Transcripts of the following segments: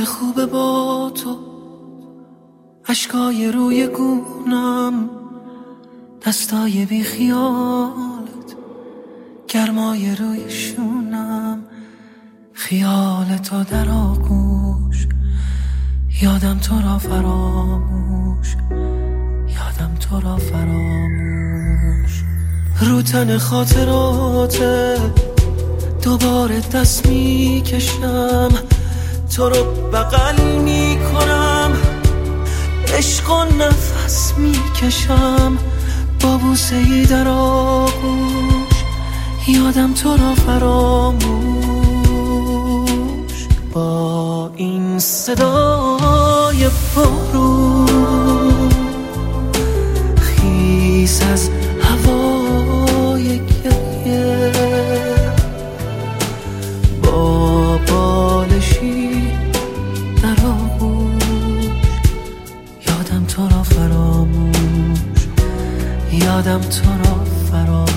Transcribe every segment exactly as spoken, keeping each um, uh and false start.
حال خوبه با تو، اشکای روی گونم، دستای بی خیالت، گرمای روی شونم، خیال تو در آغوش، یادم تو را فراموش، یادم تو را فراموش. رو تن خاطراته دوباره دست می کشم، تو رو بغل می کنم، عشق و نفس می کشم، با بوسه ای در آغوش، یادم تو را فراموش. با این صدای بارون خیس از هوای گریه، با بالشی در آغوش، یادم تو را فراموش، یادم تو را فراموش.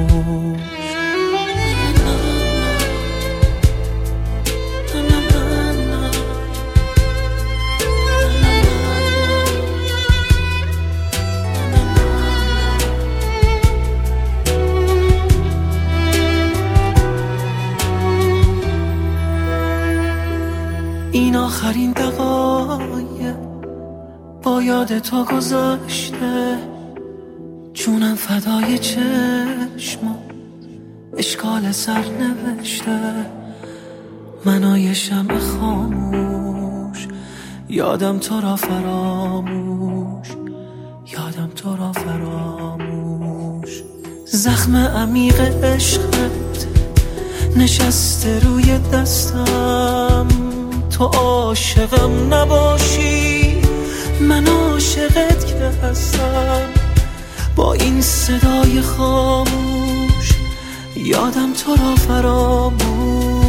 این آخرین دقایق با یاد تو گذشته، جونم فدای چشم اشکال سر نوشته، منای شمع خاموش، یادم تو را فراموش، یادم تو را فراموش. زخم عمیق عشقت نشسته روی دستم، تو عاشقم نباشی من عاشقت که هستم. با این صدای خاموش یادم تو را فراموش،